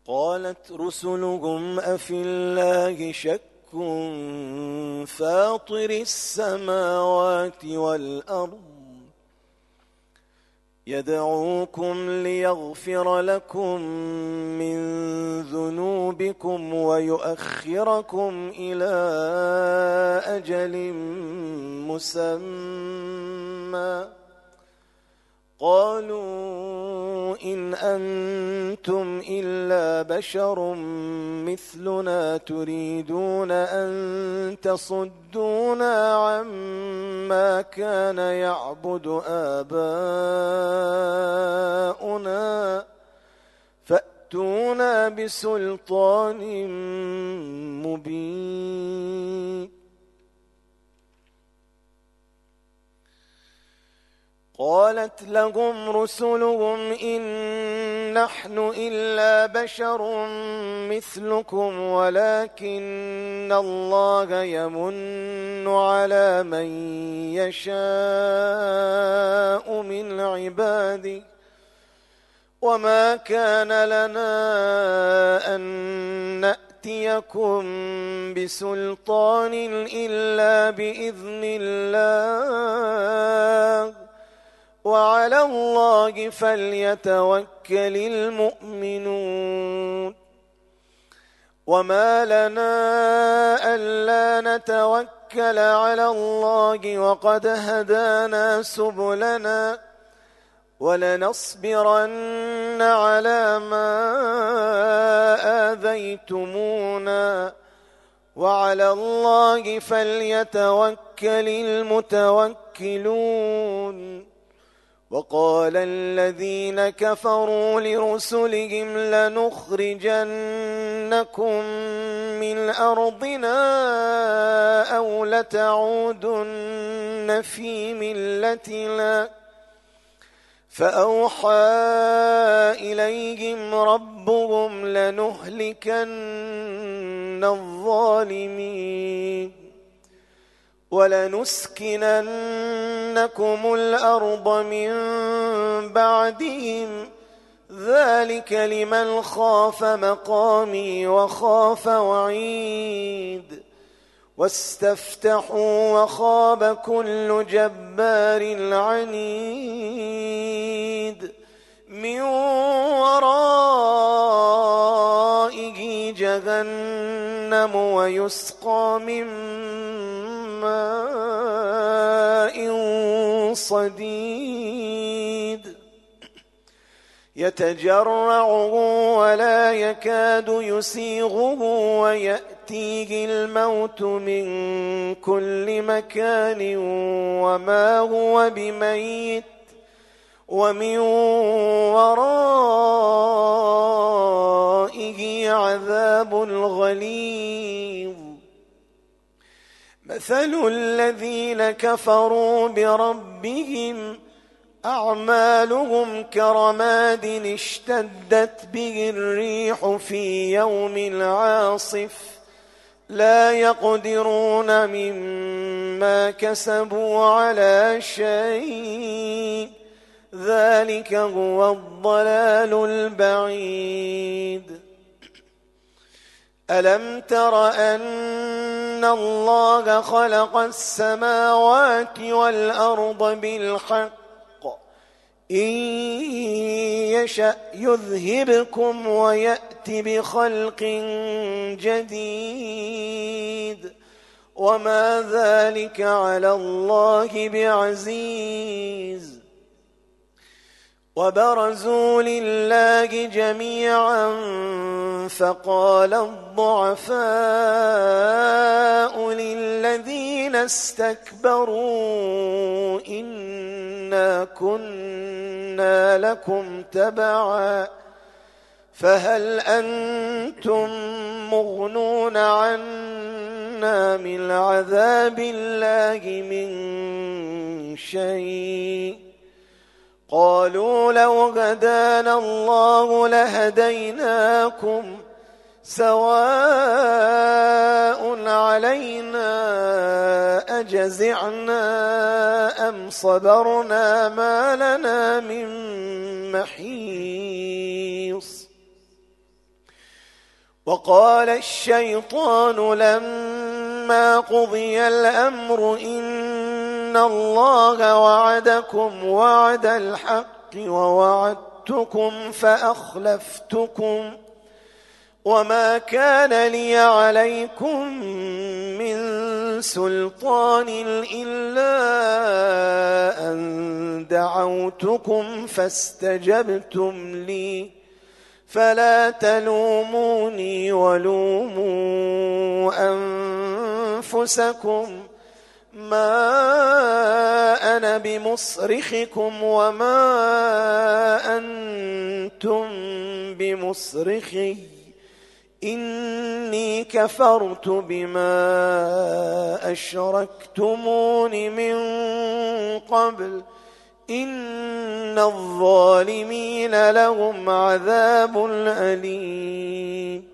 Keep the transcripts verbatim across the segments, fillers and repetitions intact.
قالت رسلهم أفي الله شك فاطر السماوات والأرض يدعوكم ليغفر لكم من ذنوبكم ويؤخركم إلى أجل مسمى قالوا إن أنتم إلا بشر مثلنا تريدون أن تصدونا عما كان يعبد آباؤنا فأتونا بسلطان مبين قالت لهم رسلهم إن نحن إلا بشر مثلكم ولكن الله يمن على من يشاء من عباده وما كان لنا أن نأتيكم بسلطان إلا بإذن الله وعلى الله فليتوكل المؤمنون وما لنا ألا نتوكل على الله وقد هدانا سبلنا ولنصبرن على ما آذيتمونا وعلى الله فليتوكل المتوكلون وقال الذين كفروا لرسلهم لنخرجنكم من أرضنا أو لتعودن في ملتنا فأوحى إليهم ربهم لنهلكن الظالمين ولنسكننكم الأرض من بعدهم ذلك لمن خاف مقامي وخاف وعيد واستفتحوا وخاب كل جبار عنيد من ورائه جهنم ويسقى من ماء صديد يتجرعه ولا يكاد يسيغه ويأتيه الموت من كل مكان وما هو بميت ومن ورائه عذاب غليظ مثل الذين كفروا بربهم أعمالهم كرماد اشتدت به الريح في يوم عاصف لا يقدرون مما كسبوا على شيء ذلك هو الضلال البعيد ألم تر أن الله خلق السماوات والأرض بالحق إن يشأ يذهبكم ويأت بخلق جديد وما ذلك على الله بعزيز وبرزوا لله جميعا فقال الضعفاء للذين استكبروا إنا كنا لكم تبعا فهل أنتم مغنون عنا من عذاب الله من شيء قالوا لو هدانا الله لهديناكم سواء علينا أجزعنا أم صبرنا ما لنا من محيص وقال الشيطان لما قضي الأمر إن الله وعدكم وعد الحق ووعدتكم فأخلفتكم وما كان لي عليكم من سلطان إلا أن دعوتكم فاستجبتم لي فلا تلوموني ولوموا أنفسكم ما أنا بمصرخكم وما أنتم بمصرخي إني كفرت بما أشركتمون من قبل إن الظالمين لهم عذاب أليم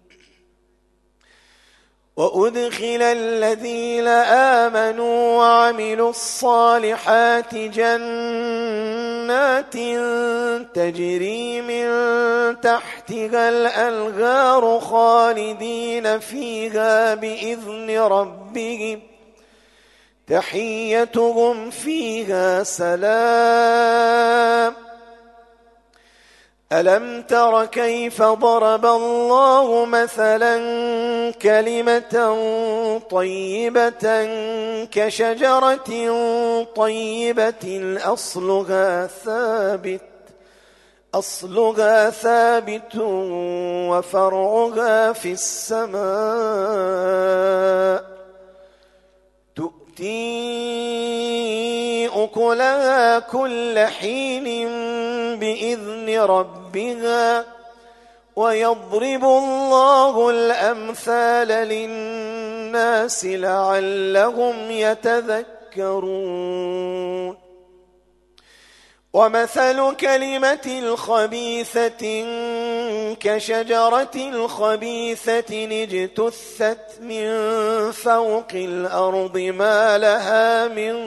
وأدخل الذين آمنوا وعملوا الصالحات جنات تجري من تحتها الأنهار خالدين فيها بإذن ربهم تحيتهم فيها سلام ألم تر كيف ضرب الله مثلا كلمة طيبة كشجرة طيبة أصلها ثابت أصلها ثابت وفرعها في السماء تؤتي أكلها كل حين بإذن ربها ويضرب الله الأمثال للناس لعلهم يتذكرون ومثل كلمة خبيثة كشجرة خبيثة اجتثت من فوق الأرض ما لها من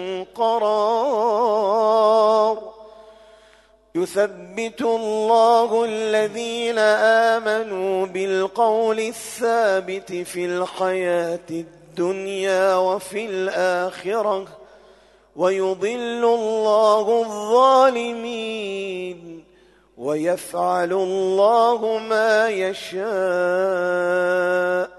قرار يثبت الله الذين آمنوا بالقول الثابت في الحياة الدنيا وفي الآخرة ويضل الله الظالمين ويفعل الله ما يشاء